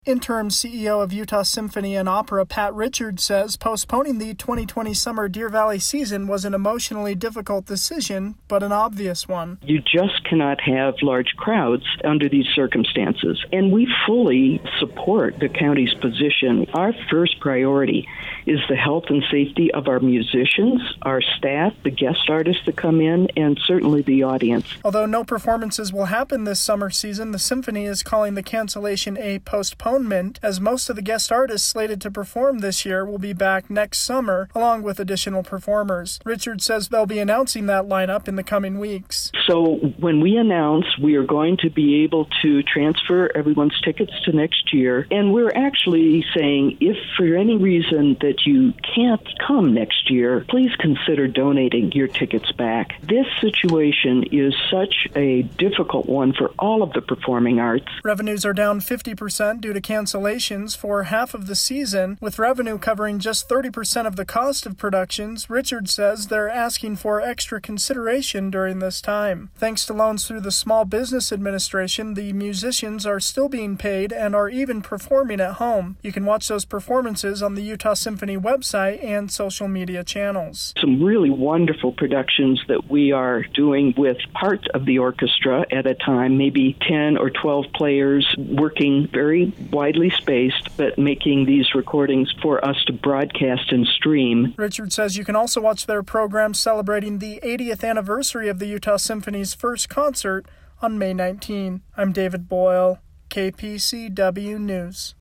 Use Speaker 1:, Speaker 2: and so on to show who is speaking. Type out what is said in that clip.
Speaker 1: Interim CEO of Utah Symphony and Opera Pat Richards says postponing the 2020 summer Deer Valley season was an emotionally difficult decision, but an obvious one.
Speaker 2: You just cannot have large crowds under these circumstances, and we fully support the county's position. Our first priority is the health and safety of our musicians, our staff, the guest artists that come in, and certainly the audience.
Speaker 1: Although no performances will happen this summer season, the Symphony is calling the cancellation a postponement, as most of the guest artists slated to perform this year will be back next summer, along with additional performers. Richard says they'll be announcing that lineup in the coming weeks.
Speaker 2: So when we announce, we are going to be able to transfer everyone's tickets to next year, and we're actually saying if for any reason that you can't come next year, please consider donating your tickets back. This situation is such a difficult one for all of the performing arts.
Speaker 1: Revenues are down 50% due to cancellations for half of the season, with revenue covering just 30% of the cost of productions. Richard says they're asking for extra consideration during this time. Thanks to loans through the Small Business Administration, the musicians are still being paid and are even performing at home. You can watch those performances on the Utah Symphony website and social media channels.
Speaker 2: Some really wonderful productions that we are doing with parts of the orchestra at a time, maybe 10 or 12 players working very widely spaced, but making these recordings for us to broadcast and stream.
Speaker 1: Richard says you can also watch their program celebrating the 80th anniversary of the Utah Symphony's first concert on May 19. I'm David Boyle, KPCW News.